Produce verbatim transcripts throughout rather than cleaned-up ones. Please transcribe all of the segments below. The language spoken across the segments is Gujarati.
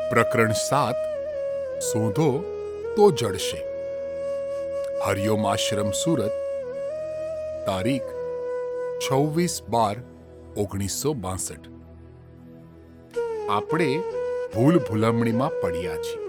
પ્રકરણ સાત. શોધો તો જડશે. હરિઓમ આશ્રમ, સુરત. તારીખ છવ્વીસ બાર ઓગણીસો બાસઠ. આપણે ભૂલ ભૂલમણીમાં પડ્યા છીએ.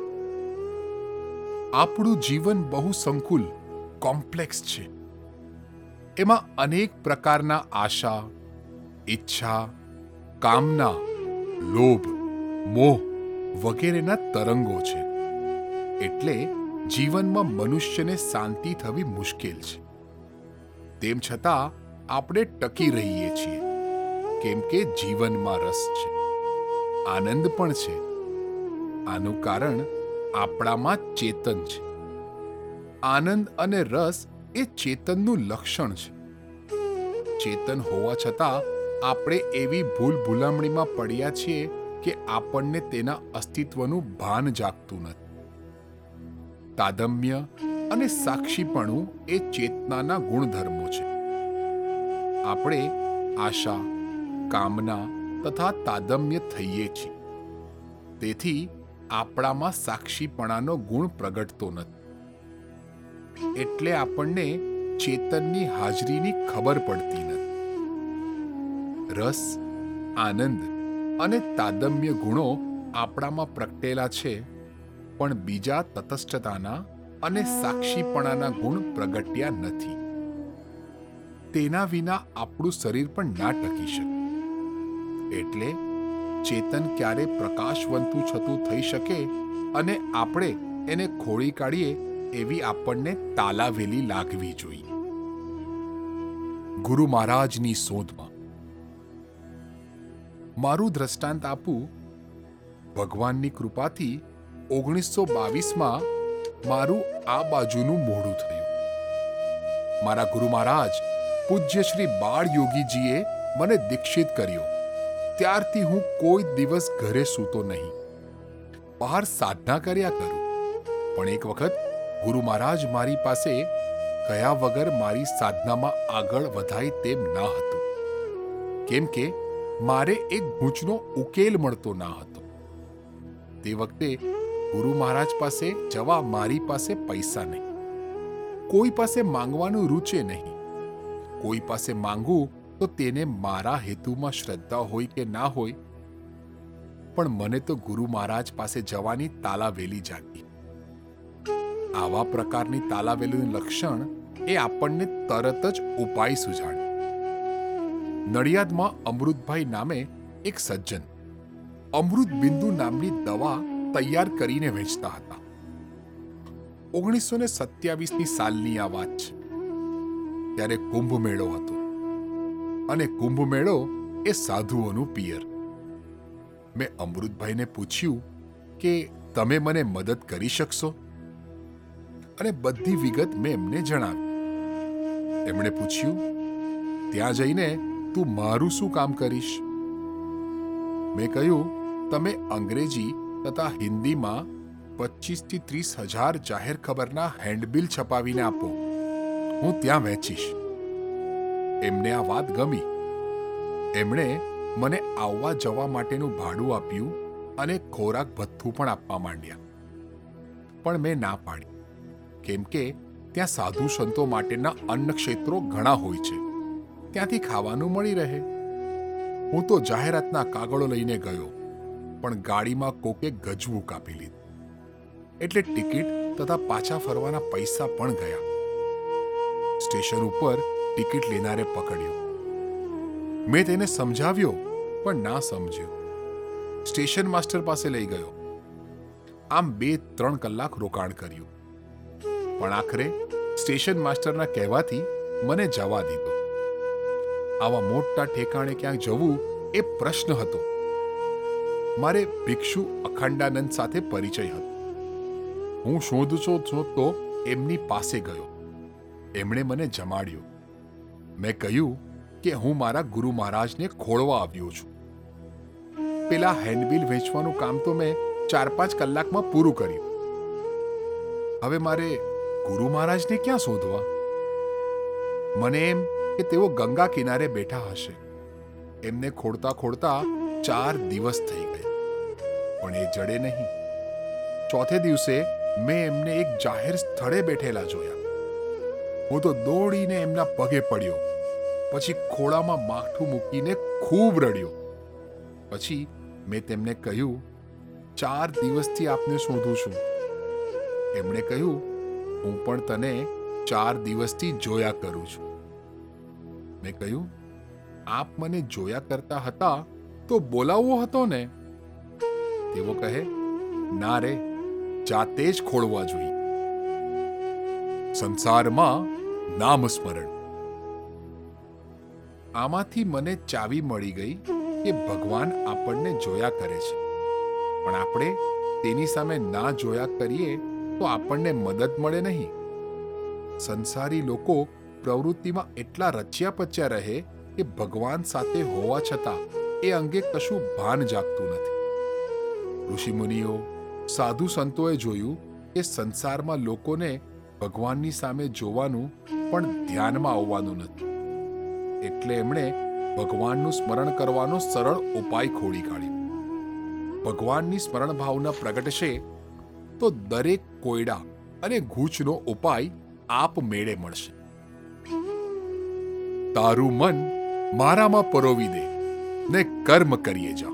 આપણું જીવન બહુ સંકુલ, કોમ્પ્લેક્સ છે. એમાં અનેક પ્રકારના આશા, ઈચ્છા, કામના, લોભ, મોહ વગેરેના તરંગો છે. એટલે જીવનમાં મનુષ્યને શાંતિ થવી મુશ્કેલ છે. તેમ છતાં આપણે ટકી રહીએ છીએ, કેમ કે જીવનમાં રસ છે, આનંદ પણ છે. આનું કારણ આપણામાં ચેતન છે. આનંદ અને રસ એ ચેતનનું લક્ષણ છે. ચેતન હોવા છતાં આપણે એવી ભૂલ ભૂલામણીમાં પડ્યા છીએ કે આપણને તેના અસ્તિત્વનું ભાન જાગતું નથી. તાદમ્ય અને સાક્ષીપણું એ ચેતનાના ગુણધર્મો છે. આપણે આશા, કામના તથા તાદમ્ય થઈએ છીએ. તેથી આપણામાં સાક્ષીપણાનો ગુણ પ્રગટતો નથી. એટલે આપણને ચેતનની હાજરીની ખબર પડતી નથી. રસ, આનંદ અને તાદમ્ય ગુણો આપણામાં પ્રગટેલા છે, પણ બીજા તટસ્થતાના અને સાક્ષીપણાના ગુણ પ્રગટ્યા નથી. તેના વિના આપણું શરીર પણ ના ટકી શકે. એટલે ચેતન ક્યારે પ્રકાશવંતું છતું થઈ શકે અને આપણે એને ખોળી કાઢીએ એવી આપણને તાલાવેલી લાગવી જોઈએ. ગુરુ મહારાજની શોધમાં. મારું દ્રષ્ટાંત આપું. ભગવાનની કૃપાથી ઓગણીસો બાવીસમાં મારું આ બાજુનું મોઢું થયું. મારા ગુરુ મહારાજ પૂજ્ય શ્રી બાળ યોગીજીએ મને દીક્ષિત કર્યો. ત્યારથી હું કોઈ દિવસ ઘરે સૂતો નહીં. બહાર સાધના કર્યા કરું. પણ એક વખત ગુરુ મહારાજ મારી પાસે ગયા વગર મારી સાધનામાં આગળ વધાય તેમ ના હતું, કેમ કે મારે એક ગૂંચનો ઉકેલ મળતો ના હતો. તે વખતે ગુરુ મહારાજ પાસે જવા મારી પાસે પૈસા નહીં. કોઈ પાસે માંગવાનું રૂચે નહીં. કોઈ પાસે માંગવું તો તેને મારા હેતુમાં શ્રદ્ધા હોય કે ના હોય, પણ મને તો ગુરુ મહારાજ પાસે જવાની તાલાવેલી જાગી. આવા પ્રકારની તાલાવેલીનું લક્ષણ એ આપણને તરત જ ઉપાય સુઝાડે. નડિયાદમાં અમૃતભાઈ નામે એક સજ્જન અમૃત બિંદુ નામની દવા તૈયાર કરીને વેચતા હતા. ઓગણીસો ને સત્યાવીસની સાલની આ વાત છે. ત્યારે કુંભ મેળો હતો અને કુંભ મેળો એ સાધુઓનું પિયર. મેં અમૃતભાઈને પૂછ્યું કે તમે મને મદદ કરી શકશો? અને બધી વિગત મેં એમને જણાવી. એમણે પૂછ્યું, ત્યાં જઈને તું મારું શું કામ કરીશ? મેં કહ્યું, તમે અંગ્રેજી તથા હિન્દીમાં પચીસ થી ત્રીસ હજાર જાહેર ખબરના હેન્ડબિલ છપાવીને આપો, હું ત્યાં વેચીશ. એમને આ વાત ગમી. એમણે મને આવવા જવા માટેનું ભાડું આપ્યું અને ખોરાક ભથ્થું પણ આપવા માંડ્યા. પણ મેં ના પાડી, કેમ કે ત્યાં સાધુ સંતો માટેના અન્ન ક્ષેત્રો ઘણા હોય છે, ત્યાંથી ખાવાનું મળી રહે. હું તો જાહેરાતના કાગળો લઈને ગયો, પણ ગાડીમાં કોકે ગજવું કાપી લીધું. એટલે ટિકિટ તથા પાછા ફરવાના પૈસા પણ ગયા. સ્ટેશન ઉપર ટિકિટ લેનારે પકડ્યો. મેં તેને સમજાવ્યો, પણ ના સમજ્યો. સ્ટેશન માસ્ટર પાસે લઈ ગયો. આમ બે ત્રણ કલાક રોકાણ કર્યું, પણ આખરે સ્ટેશન માસ્ટરના કહેવાથી મને જવા દીધો. આવા મોટા ઠેકાણે ક્યાંક જવું એ પ્રશ્ન હતો. મારે ભિક્ષુ અખંડાનંદ સાથે પરિચય હતો. હું શોધતો શોધતો એમની પાસે ગયો. એમણે મને જમાડ્યો. મેં કહ્યું કે હું મારા ગુરુ મહારાજને ખોળવા આવ્યો છું. પેલા હેન્ડબિલ વેચવાનું કામ તો મેં ચાર પાંચ કલાકમાં પૂરું કર્યું. હવે મારે ગુરુ મહારાજને ક્યાં શોધવા? મને એમ કે તેઓ ગંગા કિનારે બેઠા હશે. એમને ખોળતા ખોળતા ચાર દિવસ થઈ ગયા, પણ એ જડે નહીં. ચોથે દિવસે મેં એમને એક જાહેર સ્થળે બેઠેલા જોયા. હું તો દોડીને એમના પગે પડ્યો. પછી ખોળામાં માથું મૂકીને ખૂબ રડ્યો. પછી મેં તેમને કહ્યું, ચાર દિવસથી આપને શોધું છું. એમણે કહ્યું, હું પણ તને ચાર દિવસથી જોયા કરું છું. મેં કહ્યું, આપ મને જોયા કરતા હતા તો બોલાવવો હતો ને. તેઓ કહે, ના રે, જાતે જ ખોળવા જોઈએ. સંસારમાં નામસ્મરણ. આમાંથી મને ચાવી મળી ગઈ કે ભગવાન આપણને જોયા કરે છે, પણ આપણે તેની સામે ના જોયા કરીએ તો આપણને મદદ મળે નહીં. સંસારી લોકો પ્રવૃત્તિમાં એટલા રચ્યા પચ્યા રહે કે ભગવાન સાથે હોવા છતાં એ અંગે કશું ભાન જાગતું નથી. ઋષિમુનિઓ, સાધુ સંતોએ જોયું કે સંસારમાં લોકોને ભગવાનની સામે જોવાનું પણ ધ્યાનમાં આવવાનું નથી. એટલે એમણે ભગવાનનું સ્મરણ કરવાનો સરળ ઉપાય ખોડી કાઢ્યો. ભગવાનની સ્મરણ ભાવના પ્રગટશે તો દરેક કોયડા અને ગૂંચનો ઉપાય આપમેળે મળશે. તારું મન મારામાં પરોવી દે ને કર્મ કરીએ જા.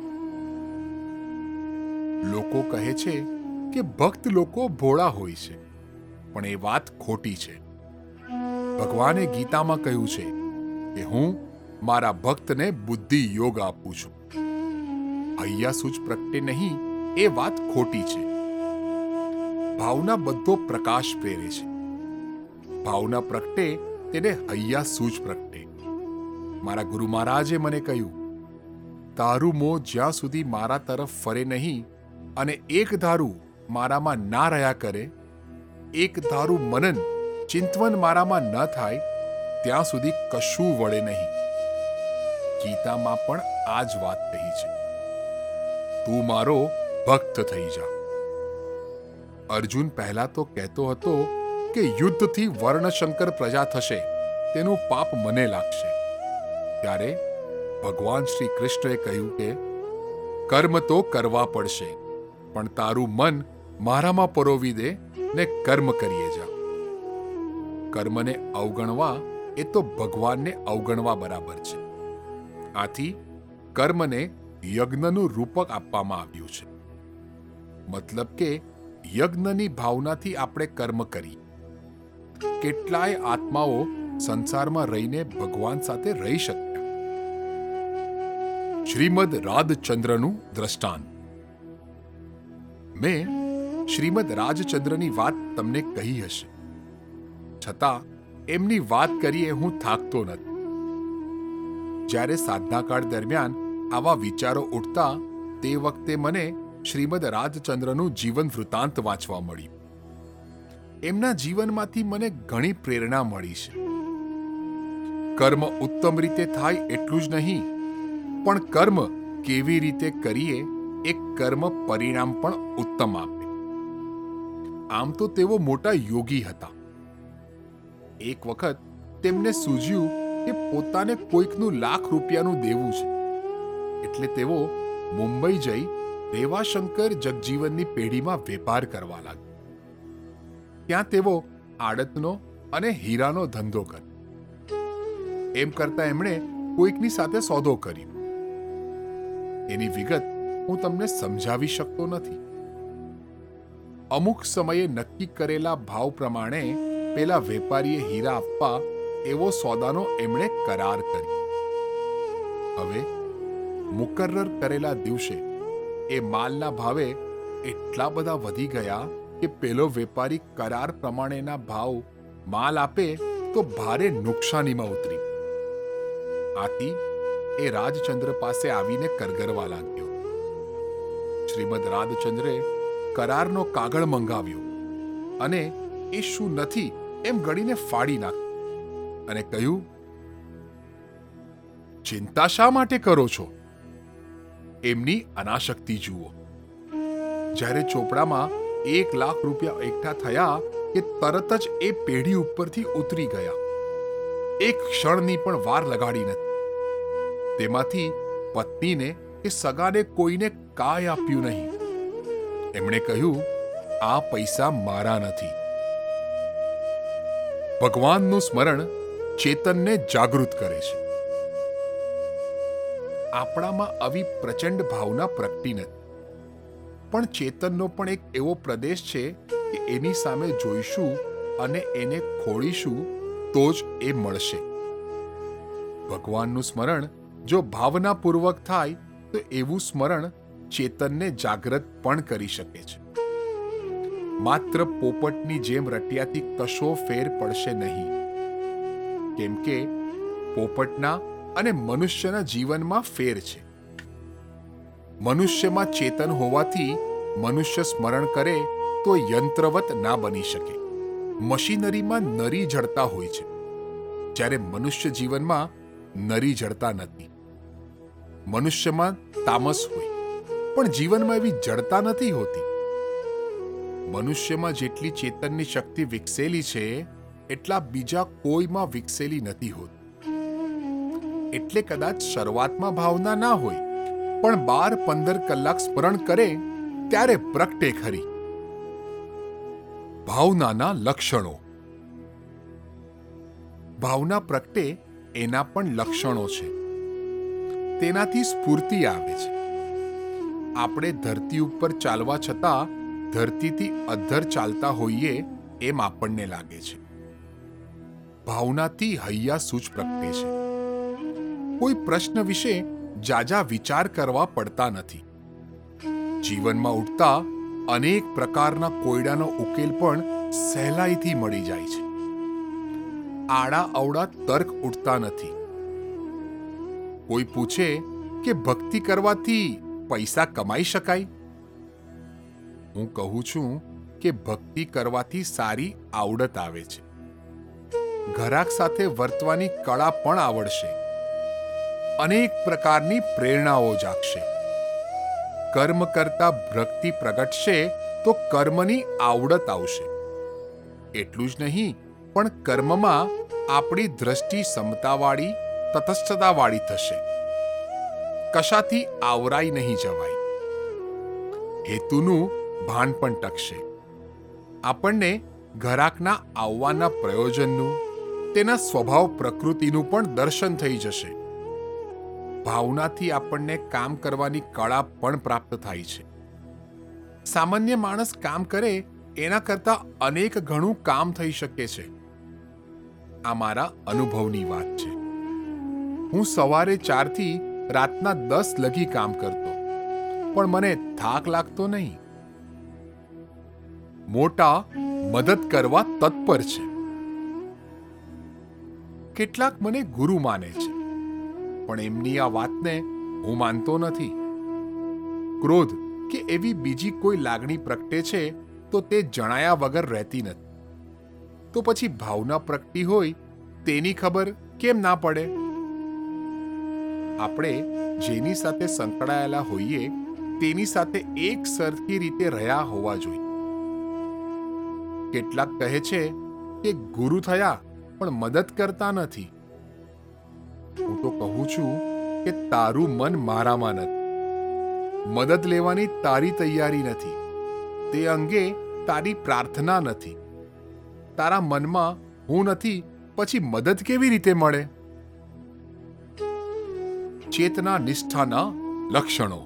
લોકો કહે છે કે ભક્ત લોકો ભોળા હોય છે, પણ એ વાત ખોટી છે. ભગવાને ગીતામાં કહ્યું છે કે હું મારા ભક્તને બુદ્ધિ યોગ આપું છું. હૈયા સૂચ પ્રગટે નહીં એ વાત ખોટી છે. ભાવના બધો પ્રકાશ પ્રેરે છે. ભાવના પ્રગટે તેને હૈયા સૂચ પ્રગટે. મારા ગુરુ મહારાજે મને કહ્યું, તારું મોં જ્યાં સુધી મારા તરફ ફરે નહીં અને એક ધારું મારામાં ના રહ્યા કરે, એક ધારું મનન ચિંતવન મારામાં ન થાય, ત્યાં સુધી કશું વળે નહીં. ગીતામાં પણ આ જ વાત કહી છે, તું મારો ભક્ત થઈ જા. અર્જુન પહેલા તો કહેતો હતો કે યુદ્ધથી વર્ણશંકર પ્રજા થશે, તેનું પાપ મને લાગશે. ત્યારે ભગવાન શ્રી કૃષ્ણએ કહ્યું કે કર્મ તો કરવા પડશે, પણ તારું મન મારામાં પરોવી દે ને કર્મ કરીએ જા. કર્મને અવગણવા એ તો ભગવાનને અવગણવા બરાબર છે. આથી કર્મને યજ્ઞનું રૂપક આપવામાં આવ્યું છે. મતલબ કે યજ્ઞની ભાવનાથી આપણે કર્મ કરીએ. કેટલાય આત્માઓ સંસારમાં રહીને ભગવાન સાથે રહી શક્યા. શ્રીમદ રાજચંદ્રનું દ્રષ્ટાંત. મેં શ્રીમદ રાજચંદ્રની વાત તમને કહી હશે, છતાં એમની વાત કરીએ હું થાકતો નથી. જ્યારે સાધનાકાળ દરમિયાન આવા વિચારો ઉઠતા તે વખતે મને શ્રીમદ રાજચંદ્રનું જીવન વૃત્તાંત વાંચવા મળ્યું. એમના જીવનમાંથી મને ઘણી પ્રેરણા મળી છે. કર્મ ઉત્તમ રીતે થાય એટલું જ નહીં, પણ કર્મ કેવી રીતે કરીએ એ કર્મ પરિણામ પણ ઉત્તમ આપે. આમ તો તેઓ મોટા યોગી હતા. એક વખત તેમને સૂઝ્યું કે પોતાને કોઈકનું લાખ રૂપિયાનું દેવું છે, એટલે તેઓ મુંબઈ જઈ રેવાશંકર જગજીવનની પેઢીમાં વેપાર કરવા લાગ્યા. ત્યાં તેઓ આડતનો અને હીરાનો ધંધો કર્યો. એમ કરતા એમણે કોઈકની સાથે સોદો કર્યો. એની વિગત હું તમને સમજાવી શકતો નથી. અમુક સમયે નક્કી કરેલા ભાવ પ્રમાણે પેલા વેપારીએ હીરા આપવા એવો સોદાનો એમણે કરાર કર્યો. હવે મુકર્રર કરેલા દિવસે એ માલના ભાવે એટલા બધા વધી ગયા કે પેલો વેપારી કરાર પ્રમાણેના ભાવ માલ આપે તો ભારે નુકસાનીમાં ઉતરી. આથી એ રાજચંદ્ર પાસે આવીને કરગરવા લાગ્યો. શ્રીમદ રાજચંદ્રે કરારનો કાગળ મંગાવ્યો અને એ શું નથી એમ ગણીને ફાડી નાખ્યો અને કહ્યું, ચિંતા શા માટે કરો છો? એમની અનાશક્તિ જુઓ. જ્યારે ચોપડામાં એક લાખ રૂપિયા એકઠા થયા કે તરત જ એ પેઢી ઉપરથી ઉતરી ગયા. એક ક્ષણની પણ વાર લગાડી નથી. તેમાંથી પત્નીને કે સગાને કોઈને કાંઈ આપ્યું નહીં. એમણે કહ્યું, આ પૈસા મારા નથી. ભગવાનનું સ્મરણ ચેતનને જાગૃત કરે છે. આપણામાં આવી પ્રચંડ ભાવના પ્રગટી નથી, પણ ચેતનનો પણ એક એવો પ્રદેશ છે કે એની સામે જોઈશું અને એને ખોળીશું તો જ એ મળશે. ભગવાનનું સ્મરણ જો ભાવનાપૂર્વક થાય તો એવું સ્મરણ ચેતનને જાગૃત પણ કરી શકે છે. માત્ર પોપટની જેમ રટ્યાથી કશો ફેર પડશે નહીં, કેમ કે પોપટના અને મનુષ્યના જીવનમાં ફેર છે. મનુષ્યમાં ચેતન હોવાથી મનુષ્ય સ્મરણ કરે તો યંત્રવત ના બની શકે. મશીનરીમાં નરી જડતા હોય છે, જ્યારે મનુષ્ય જીવનમાં નરી જડતા નથી. મનુષ્યમાં તામસ હોય, પણ જીવનમાં એવી જડતા નથી હોતી. મનુષ્યમાં જેટલી ચેતનની શક્તિ વિકસેલી છે એટલા બીજા કોઈમાં વિકસેલી નથી હોતી. એટલે કદાચ શરૂઆતમાં ભાવના ના હોય, પણ બાર પંદર કલાક સ્મરણ કરે ત્યારે પ્રગટે ખરી. ભાવનાના લક્ષણો. ભાવના પ્રગટે એના પણ લક્ષણો છે. તેનાથી સ્ફૂર્તિ આવે છે. આપણે ધરતી ઉપર ચાલવા છતાં ધરતીથી અધ્ધર ચાલતા હોઈએ એમ આપણને લાગે છે. ભાવનાથી હૈયા સૂચ પ્રગટે છે. કોઈ પ્રશ્ન વિશે જાજા વિચાર કરવા પડતા નથી. જીવનમાં ઉઠતા અનેક પ્રકારના કોયડાનો ઉકેલ પણ સહેલાઈથી મળી જાય છે. આડા અવડા તર્ક ઉઠતા નથી. કોઈ પૂછે કે ભક્તિ કરવાથી પૈસા કમાઈ શકાય? હું કહું છું કે ભક્તિ કરવાથી સારી આવડત આવે છે. ઘરાક સાથે વર્તવાની કળા પણ આવડશે. અનેક પ્રકારની પ્રેરણાઓ જાગશે. કર્મ કરતા ભક્તિ પ્રગટશે તો કર્મની આવડત આવશે. એટલું જ નહીં, પણ કર્મમાં આપણી દ્રષ્ટિ સમતાવાળી, તટસ્થતાવાળી થશે. કશાથી આવરાઈ નહીં જવાય. હેતુનું ભાન પણ ટકશે. આપણને ઘરાકના આવવાના પ્રયોજનનું, તેના સ્વભાવ પ્રકૃતિનું પણ દર્શન થઈ જશે. ભાવનાથી આપણને કામ કરવાની કળા પણ પ્રાપ્ત થાય છે. સામાન્ય માણસ કામ કરે એના કરતાં અનેક ઘણું કામ થઈ શકે છે. આ મારા અનુભવની વાત છે. હું સવારે ચારથી રાતના દસ લગી કામ કરતો, પણ મને થાક લાગતો નહીં. મોટા મદદ કરવા તત્પર છે. કેટલાક મને ગુરુ માને છે, પણ એમની આ વાતને હું માનતો નથી. ક્રોધ કે એવી બીજી કોઈ લાગણી પ્રગટે છે તો તે જણાયા વગર રહેતી નથી. તો પછી ભાવના પ્રગટી હોય તેની ખબર કેમ ના પડે? આપણે જેની સાથે સંકળાયેલા હોઈએ તેની સાથે એક સરખી રીતે રહ્યા હોવા જોઈએ. કેટલાક કહે છે કે ગુરુ થયા પણ મદદ કરતા નથી. હું તો કહું છું કે તારું મન મારામાં નથી. મદદ લેવાની તારી તૈયારી નથી. તે અંગે તારી પ્રાર્થના નથી. તારા મનમાં હું નથી, પછી મદદ કેવી રીતે મળે? ચેતના નિષ્ઠાના લક્ષણો.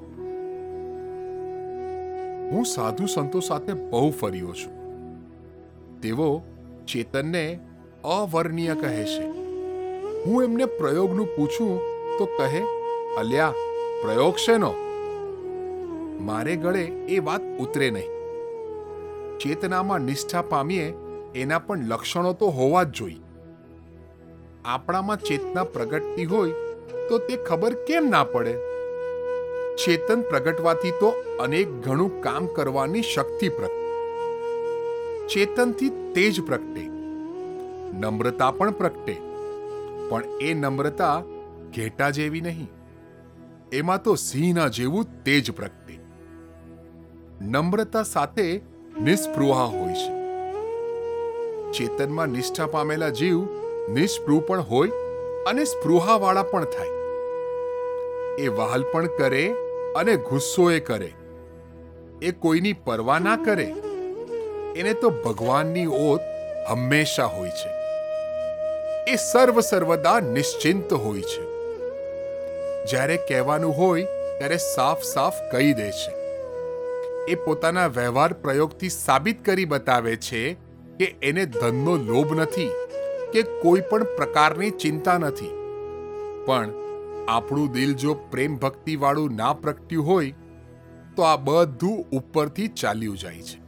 હું સાધુ સંતો સાથે બહુ ફર્યો છું. તેઓ ચેતનને અવર્ણનીય કહે છે. હું એમને પ્રયોગનું પૂછું તો કહે, અલ્યા પ્રયોગ શેનો? મારે ગળે એ વાત ઉતરે નહીં. ચેતનામાં નિષ્ઠા પામીએ એના પણ લક્ષણો તો હોવા જ જોઈએ. આપણામાં ચેતના પ્રગટતી હોય તો તે ખબર કેમ ના પડે? ચેતન પ્રગટવાથી તો અનેક ઘણું કામ કરવાની શક્તિ પ્રગટે. ચેતનથી તેજ પ્રગટે. નમ્રતા પણ પ્રગટે, પણ એ નમ્રતા ઘેટા જેવી નહીં. એમાં તો સિંહના જેવું તેજ પ્રગટે. નમ્રતા સાથે નિસ્પૃહા હોય છે. ચેતનમાં નિષ્ઠા પામેલા જીવ નિસ્પૃહ પણ હોય અને સ્પૃહાવાળા પણ થાય. એ વહાલ પણ કરે અને ગુસ્સો એ કરે. એ કોઈની પરવા ના કરે, એને તો ભગવાનની ઓત હંમેશા હોય છે. એ સર્વ સર્વદા નિશ્ચિંત હોય છે. જ્યારે કહેવાનું હોય ત્યારે સાફ સાફ કહી દે છે. એ પોતાના વ્યવહાર પ્રયોગથી સાબિત કરી બતાવે છે કે એને ધનનો લોભ નથી કે કોઈ પણ પ્રકારની ચિંતા નથી. પણ આપણું દિલ જો પ્રેમ ભક્તિ વાળું ના પ્રગટ્યું હોય તો આ બધું ઉપરથી ચાલ્યું જાય છે.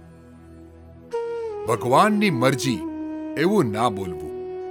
ભગવાનની મરજી એવું ના બોલવું.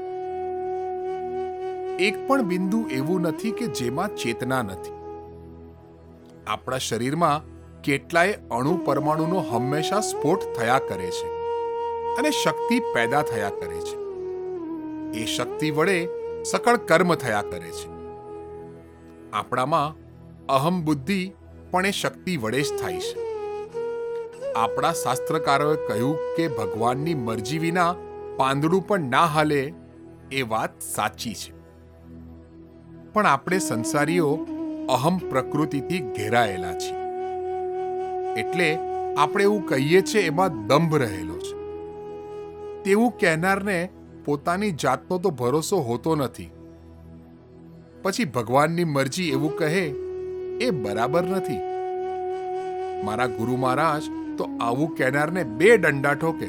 એક પણ બિંદુ એવું નથી કે જેમાં ચેતના નથી. આપણા શરીરમાં કેટલાય અણુ પરમાણુનો હંમેશા સ્ફોટ થયા કરે છે અને શક્તિ પેદા થયા કરે છે. એ શક્તિ વડે સકળ કર્મ થયા કરે છે. આપણામાં અહમ બુદ્ધિ પણ એ શક્તિ વડે જ થાય છે. આપણા શાસ્ત્રકારોએ કહ્યું કે ભગવાનની મરજી વિના પાંદડું પણ ના હાલે, એ વાત સાચી છે. પણ આપણે સંસારીઓ અહમ પ્રકૃતિથી ઘેરાયેલા છીએ. એટલે આપણે એવું કહીએ છીએ એમાં દંભ રહેલો છે. તેવું કહેનારને પોતાની જાતનો તો ભરોસો હોતો નથી. પછી ભગવાનની મરજી એવું કહે એ બરાબર નથી. મારા ગુરુ મહારાજ તો આવું કહેનારને બે દંડા ઠોકે.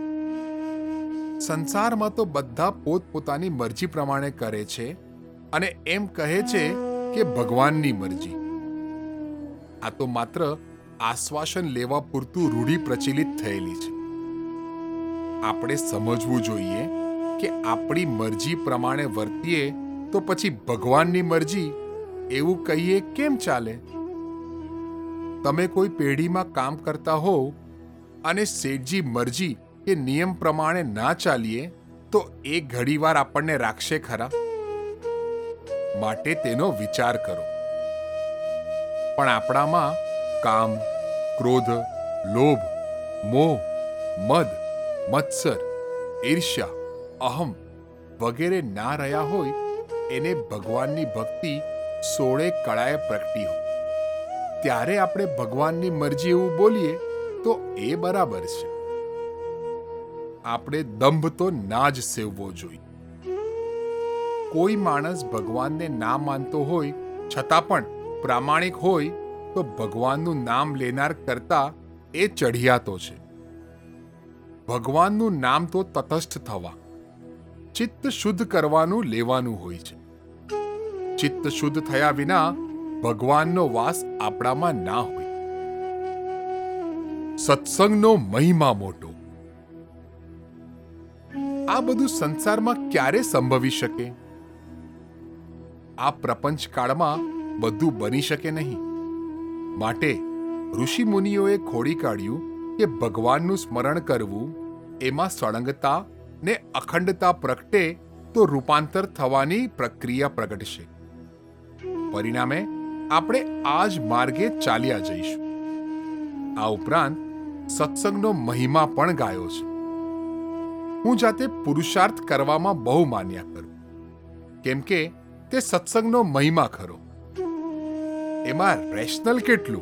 સંસારમાં તો બધા પોતપોતાની મરજી પ્રમાણે કરે છે અને એમ કહે છે કે ભગવાનની મરજી. આ તો માત્ર આશ્વાસન લેવા પૂરતું રૂઢિ પ્રચલિત થયેલી છે. આપણે સમજવું જોઈએ કે આપણી મરજી પ્રમાણે વર્તીએ તો પછી ભગવાનની મરજી એવું કહીએ કેમ ચાલે? તમે કોઈ પેઢીમાં કામ કરતા હોવ અને શેઠજી મરજી કે નિયમ પ્રમાણે ના ચાલીએ તો એ ઘડીવાર આપણને રાખશે ખરા? માટે તેનો વિચાર કરો. પણ આપણામાં કામ, ક્રોધ, લોભ, મોહ, મદ, મત્સર, ઈર્ષ્યા, અહમ વગેરે ના રહ્યા હોય એને ભગવાનની ભક્તિ સોળે કળાએ પ્રગટી હોય ત્યારે આપણે ભગવાનની મરજી એવું બોલીએ તો એ બરાબર છે. આપણે દંભ તો ના જ સેવવો જોઈએ. કોઈ માણસ ભગવાનને ના માનતો હોય છતાં પણ પ્રામાણિક હોય તો ભગવાનનું નામ લેનાર કરતા એ ચઢિયાતો છે. ભગવાનનું નામ તો તટસ્થ થવા, ચિત્ત શુદ્ધ કરવાનું લેવાનું હોય છે. ચિત્ત શુદ્ધ થયા વિના ભગવાનનો વાસ આપણામાં ના હોય. સત્સંગનો મહિમા મોટો. આ બધું સંસારમાં ક્યારે સંભવી શકે? આ પ્રપંચ કાળમાં બધું બની શકે નહીં. માટે ઋષિ મુનિઓએ ખોડી કાઢ્યું કે ભગવાનનું સ્મરણ કરવું એમાં સળંગતા ને અખંડતા પ્રગટે તો રૂપાંતર થવાની પ્રક્રિયા પ્રગટશે. પરિણામે આપણે આ જ માર્ગે ચાલ્યા જઈશું. આ ઉપરાંત સત્સંગનો મહિમા પણ ગાયો છે. હું જાતે પુરુષાર્થ કરવામાં બહુ માન્યા કરું, કેમ કે તે સત્સંગનો મહિમા ખરો. એમાં રેશનલ કેટલું?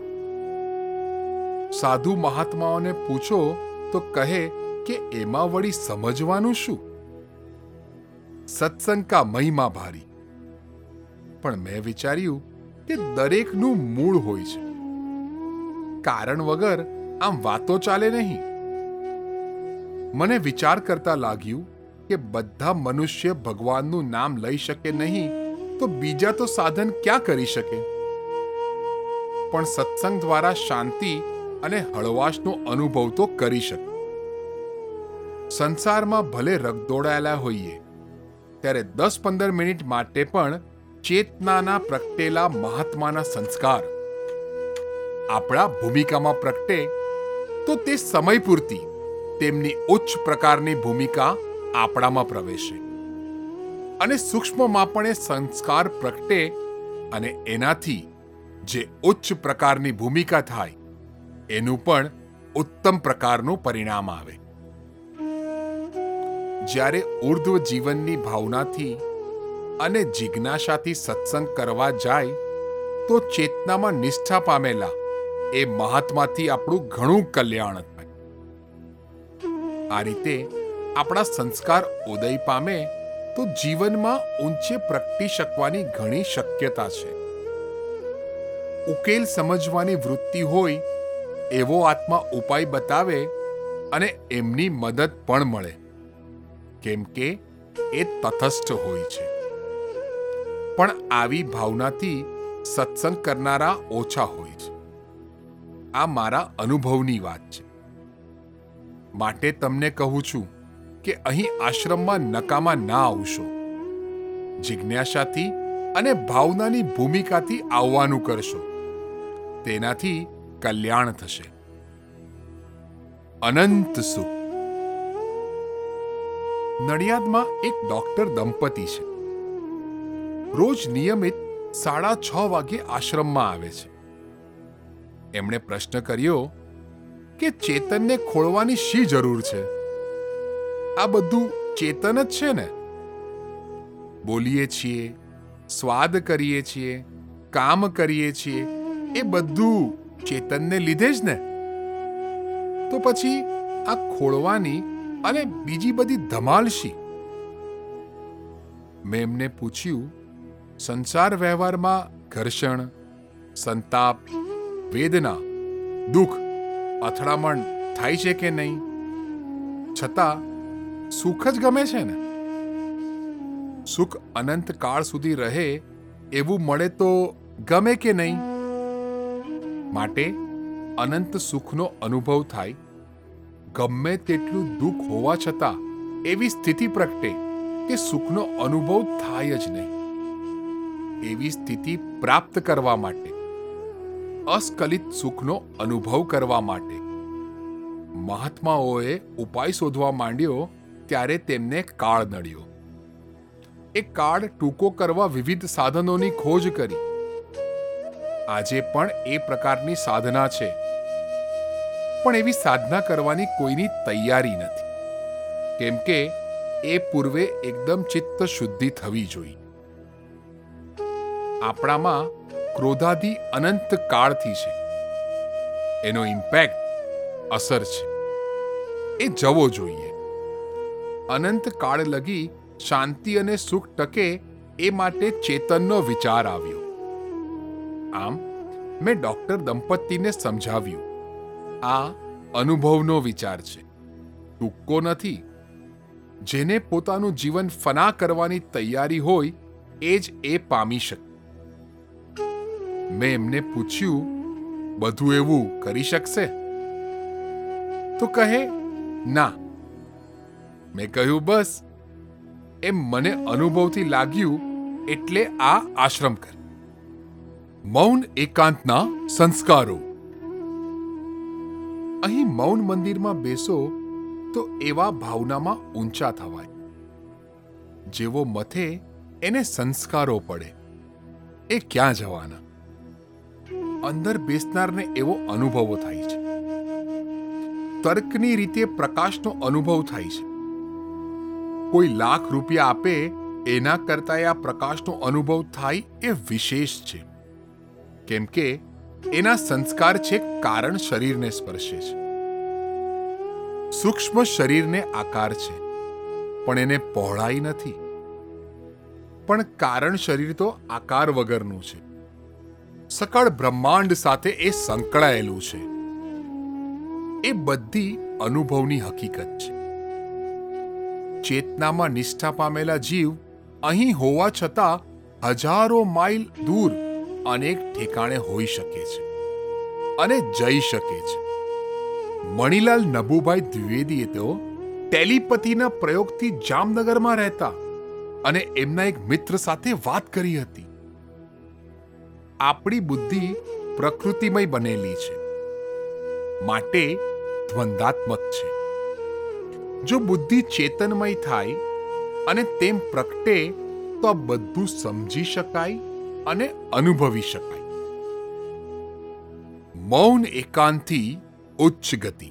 સાધુ મહાત્માઓને પૂછો તો કહે કે એમાં વળી સમજવાનું શું? સત્સંગ કા મહિમા ભારી. પણ મેં વિચાર્યું કે દરેકનું મૂળ હોય છે. કારણ વગર આમ વાતો ચાલે નહીં. મને વિચાર કરતા લાગ્યું કે બધા મનુષ્ય ભગવાનનું નામ લઈ શકે નહીં તો બીજા તો સાધન ક્યાં કરી શકે? પણ સત્સંગ દ્વારા શાંતિ અને હળવાશનો અનુભવ તો કરી શકે. સંસારમાં ભલે રગદોડાયેલા હોઈએ ત્યારે દસ પંદર મિનિટ માટે પણ ચેતનાના પ્રગટેલા મહાત્માના સંસ્કાર આપણા ભૂમિકામાં પ્રગટે તો તે સમય પૂરતી તેમની ઉચ્ચ પ્રકારની ભૂમિકા આપણામાં પ્રવેશે અને સૂક્ષ્મમાં પણ એ સંસ્કાર પ્રગટે અને એનાથી જે ઉચ્ચ પ્રકારની ભૂમિકા થાય એનું પણ ઉત્તમ પ્રકારનું પરિણામ આવે. જ્યારે ઉર્ધ્વ જીવનની ભાવનાથી અને જિજ્ઞાસાથી સત્સંગ કરવા જાય તો ચેતનામાં નિષ્ઠા પામેલા એ મહાત્માથી આપણું ઘણું કલ્યાણ થાય. આ રીતે આપણા સંસ્કાર ઉદય પામે તો જીવનમાં ઊંચે પ્રગટી શકવાની ઘણી શક્યતા છે. ઉકેલ સમજવાની વૃત્તિ હોય એવો આત્મા ઉપાય બતાવે અને એમની મદદ પણ મળે, કેમ કે એ તટસ્થ હોય છે. પણ આવી ભાવનાથી સત્સંગ કરનારા ઓછા હોય છે. આ મારા અનુભવની વાત છે. માટે તમને કહું છું કે અહીં આશ્રમમાં નકામા ના આવશો. જિજ્ઞાસાથી અને ભાવનાની ભૂમિકાથી આવવાનું કરશો. તેનાથી કલ્યાણ થશે. અનંત સુખ. નડિયાદમાં એક ડોક્ટર દંપતી છે. રોજ નિયમિત સાડા છ વાગે આશ્રમમાં આવે છે. એમણે પ્રશ્ન કર્યો કે ચેતનને ખોળવાની શી જરૂર છે? આ બધું ચેતન જ છે ને? બોલીએ છીએ, સ્વાદ કરીએ છીએ, કામ કરીએ છીએ, એ બધું ચેતનને લીધે જ ને? તો પછી આ ખોળવાની અને બીજી બધી ધમાલ શી? મેં એમને પૂછ્યું, સંસાર વ્યવહારમાં ઘર્ષણ, સંતાપ, વેદના, દુઃખ, અથડામણ થાય છે કે નહીં? છતાં સુખ જ ગમે છે ને? સુખ અનંત કાળ સુધી રહે એવું મળે તો ગમે કે નહીં? માટે અનંત સુખનો અનુભવ થાય, ગમે તેટલું દુઃખ હોવા છતાં એવી સ્થિતિ પ્રગટે કે સુખનો અનુભવ થાય જ નહીં. એવી સ્થિતિ પ્રાપ્ત કરવા માટે, અસ્ખલિત સુખનો અનુભવ કરવા માટે મહાત્માઓએ ઉપાય શોધવા માંડ્યો. ત્યારે તેમને કાળ નડ્યો. એ કાળ ટૂંકો કરવા વિવિધ સાધનોની ખોજ કરી. આજે પણ એ પ્રકારની સાધના છે, પણ એવી સાધના કરવાની કોઈની તૈયારી નથી, કેમ કે એ પૂર્વે એકદમ ચિત્ત શુદ્ધિ થવી જોઈએ. આપણામાં ક્રોધાદિ અનંત કાળથી છે. એનો ઇમ્પેક્ટ, અસર છે, એ જવો જોઈએ. અનંત કાળ લગી શાંતિ અને સુખ ટકે એ માટે ચેતનનો વિચાર આવ્યો. આમ મેં ડોક્ટર દંપતીને સમજાવ્યું, આ અનુભવનો વિચાર છે, ટૂંકો નથી. જેને પોતાનું જીવન ફના કરવાની તૈયારી હોય એ જ એ પામી શકે. મેં એમને પૂછ્યું, બધું એવું કરી શકશે? તો કહે, ના. મેં કહ્યું, બસ એમ મને અનુભવથી લાગ્યું એટલે આ આશ્રમ કર. મૌન એકાંતના સંસ્કારો. અહીં મૌન મંદિરમાં બેસો તો એવા ભાવનામાં ઊંચા થવાય. જેવો મથે એને સંસ્કારો પડે. એ ક્યાં જવાના? અંદર બેસનારને એવો અનુભવો થાય છે. તર્કની રીતે પ્રકાશનો અનુભવ થાય છે. કોઈ લાખ રૂપિયા આપે એના કરતા આ પ્રકાશનો અનુભવ થાય એ વિશેષ છે. કેમ કે એના સંસ્કાર છે કારણ શરીરને સ્પર્શે છે. સૂક્ષ્મ શરીરને આકાર છે, પણ એને પહોળાઈ નથી. પણ કારણ શરીર તો આકાર વગરનું છે. સકળ બ્રહ્માંડ સાથે એ સંકળાયેલું છે. એ બધી અનુભવની હકીકત છે. ચેતનામાં નિષ્ઠા પામેલા જીવ અહીં હોવા છતાં હજારો માઇલ દૂર અનેક ઠેકાણે હોઈ શકે છે અને જઈ શકે છે. મણિલાલ નભુભાઈ દ્વિવેદીએ તો ટેલિપથીના પ્રયોગથી જામનગરમાં રહેતા અને એમના એક મિત્ર સાથે વાત કરી હતી. આપણી બુદ્ધિ પ્રકૃતિમય બનેલી છે, માટે દ્વંદાત્મક છે. જો બુદ્ધિ ચેતનમય થાય અને તેમ પ્રગટે તો આ બધું સમજી શકાય અને અનુભવી શકાય. મૌન એકાંતથી ઉચ્ચ ગતિ.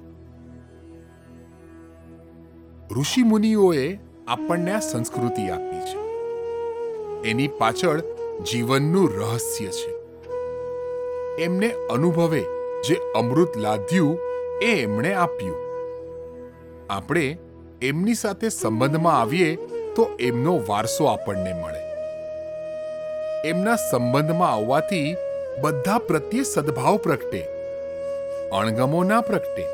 ઋષિ મુનિઓએ આપણને આ સંસ્કૃતિ આપી છે. એની પાછળ જીવનનું રહસ્ય છે. એમને અનુભવે જે અમૃત લાદ્યું એ એમણે આપ્યું. આપણે એમની સાથે સંબંધમાં આવીએ તો એમનો વારસો આપણને મળે. એમના સંબંધમાં આવવાથી બધા પ્રત્યે સદભાવ પ્રગટે, અણગમો ના પ્રગટે.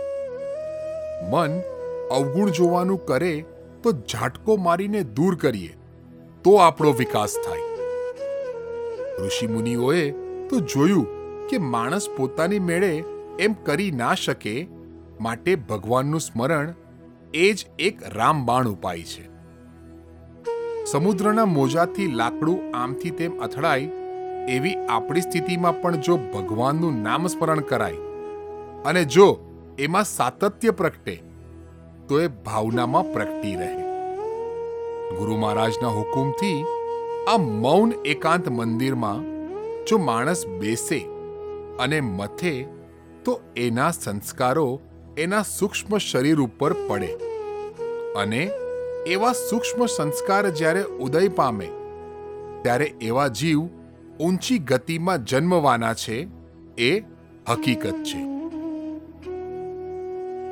મન અવગુણ જોવાનું કરે તો ઝાટકો મારીને દૂર કરીએ તો આપણો વિકાસ થાય. ઋષિમુનિઓએ તો જોયું કે માણસ પોતાની મેળે એમ કરી ના શકે, માટે ભગવાનનું સ્મરણ એ જ એક રામબાણ ઉપાય છે. સમુદ્રના મોજાથી લાકડું આમથી તેમ અથડાય એવી આપણી સ્થિતિમાં પણ જો ભગવાનનું નામ સ્મરણ કરાય અને જો એમાં સાતત્ય પ્રગટે તો એ ભાવનામાં પ્રગટી રહે. ગુરુ મહારાજના હુકુમથી આ મૌન એકાંત મંદિરમાં જો માણસ બેસે અને મથે તો એના સંસ્કારો એના સૂક્ષ્મ શરીર ઉપર પડે અને એવા સૂક્ષ્મ સંસ્કાર જ્યારે ઉદય પામે ત્યારે એવા જીવ ઊંચી ગતિમાં જન્મવાના છે એ હકીકત છે.